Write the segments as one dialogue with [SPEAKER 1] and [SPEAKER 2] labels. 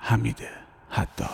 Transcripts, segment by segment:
[SPEAKER 1] حمید حداد.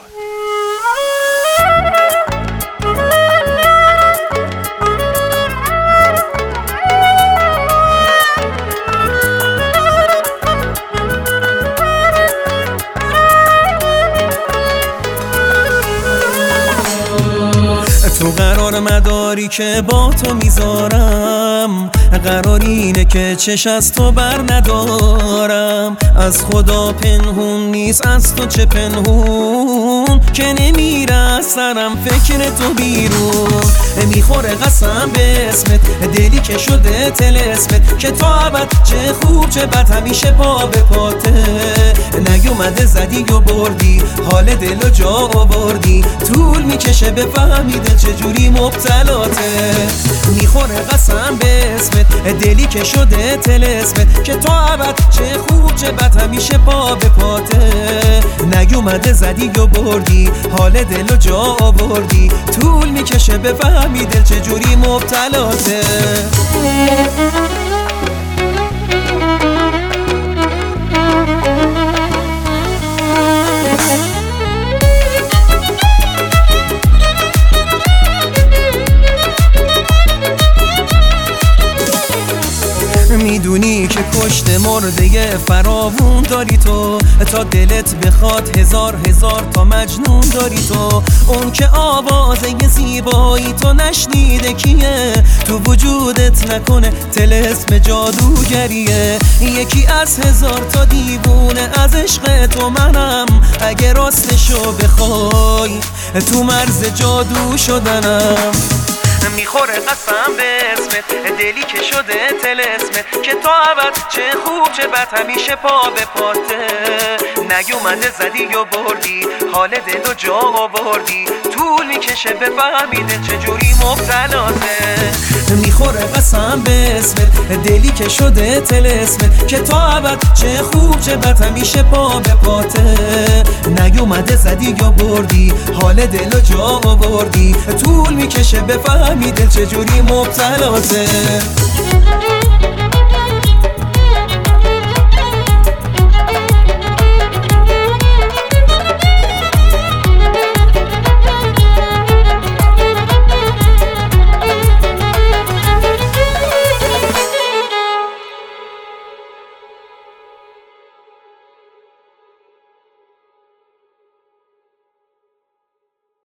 [SPEAKER 2] تو قرار مداری که با تو میذارم، قرار اینه که چش از تو بر ندارم. از خدا پنهون نیست، از تو چه پنهون که نمیره از سرم فکر تو بیرون. میخوره قسم به اسمت، دلی که شده طلسمت، که تا ابد چه خوب چه بد همیشه پا به پاته. نیومده زدی و بردی، حال دل و جا آوردی، طول میکشه بفهمی دل چجوری مبتلاته. میخوره قسم به اسمت، دلی که شده طلسمت، که تا ابد چه خوب چه بد همیشه پا به پاته. نیومده زدی و بردی، حال دل و جا آوردی، طول میکشه بفهمی دل چجوری مبتلاته. میدونی که کشت مرده فراوون داری تو، تا دلت بخواد هزار تا مجنون داری تو. اون که آوازه زیبایی تو نشنیده کیه، تو وجودت نکنه طلسم جادوگریه. یکی از هزار تا دیوونه از عشق تو منم، اگه راستشو بخوای تو مرز جادو شدنم. میخوره قسم به اسمت، دلی که شده طلسمت، که تا ابد چه خوب چه بد همیشه پا به پاته. نیومده زدی و بردی، حال دل و جا آوردی، طول میکشه بفهمی دل چجوری مبتلاته. میخوره قسم به اسمت، دلی که شده طلسمت، که تا ابد چه خوب چه بد همیشه پا به پاته. نیومده زدی و بردی، حال دل و جا آوردی، طول میکشه بفهمی دل چجوری مبتلاته.